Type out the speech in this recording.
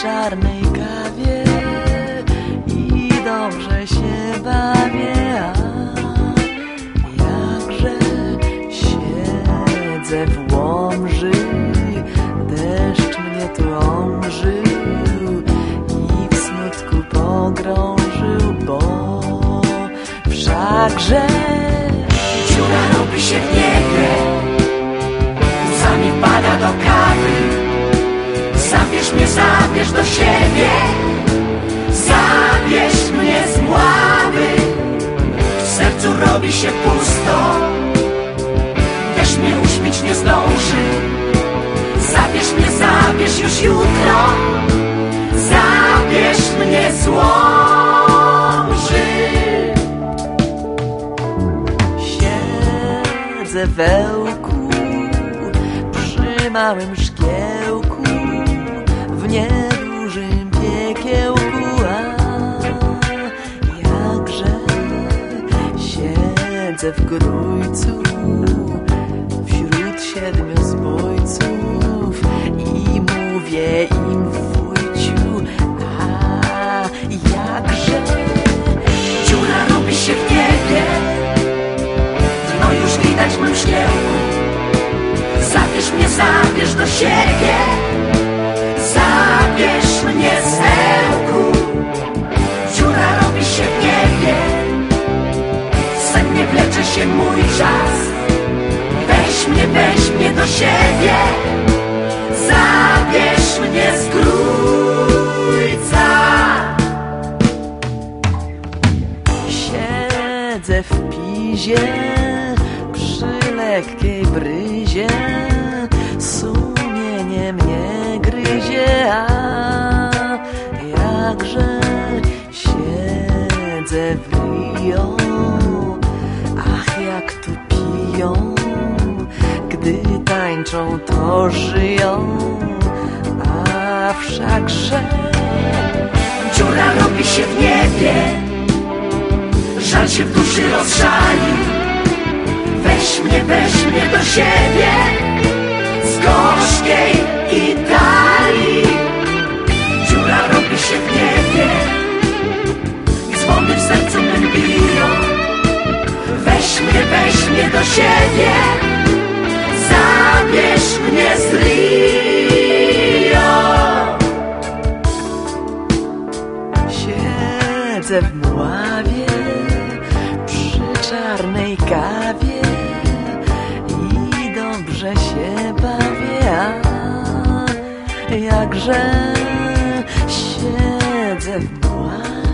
czarnej kawie i dobrze się bawię, a jakże siedzę w Łomży, deszcz mnie trążył i w smutku pogrążył, bo wszakże dziura robi się w niebie, łzami wpada do kawy. Zabierz mnie, zabierz do siebie, zabierz mnie z mławy. W sercu robi się pusto, deszcz mnie uśpić nie zdąży. Zabierz mnie, zabierz już jutro, zabierz mnie z Łomży. Siedzę w Ełku przy małym szkiełku, w niedużym piekiełku, a jakże siedzę w Grójcu wśród 7 zbójców i mówię im wujciu, a jakże dziura robi się w niebie, no już widać w mym szkiełku. Zabierz mnie, zabierz do siebie, zabierz mnie z Ełku. Dziura robi się w niebie, sennie wlecze się mój czas. Weź mnie do siebie, zabierz mnie z Grójca. Siedzę w Pizie przy lekkiej bryzie, sumienie mnie gryzie, a jakże siedzę w Rio, ach jak tu piją, gdy tańczą to żyją, a wszakże dziura robi się w niebie, żal się w duszy rozżali. Weź mnie do siebie z gorzkiej Italii. Dziura robi się w niebie, dzwony w sercu mym biją. Weź mnie do siebie, zabierz mnie z Rio. siedzę w Mławie przy czarnej kawie i dobrze się bawię, a jakże siedzę w Mławie.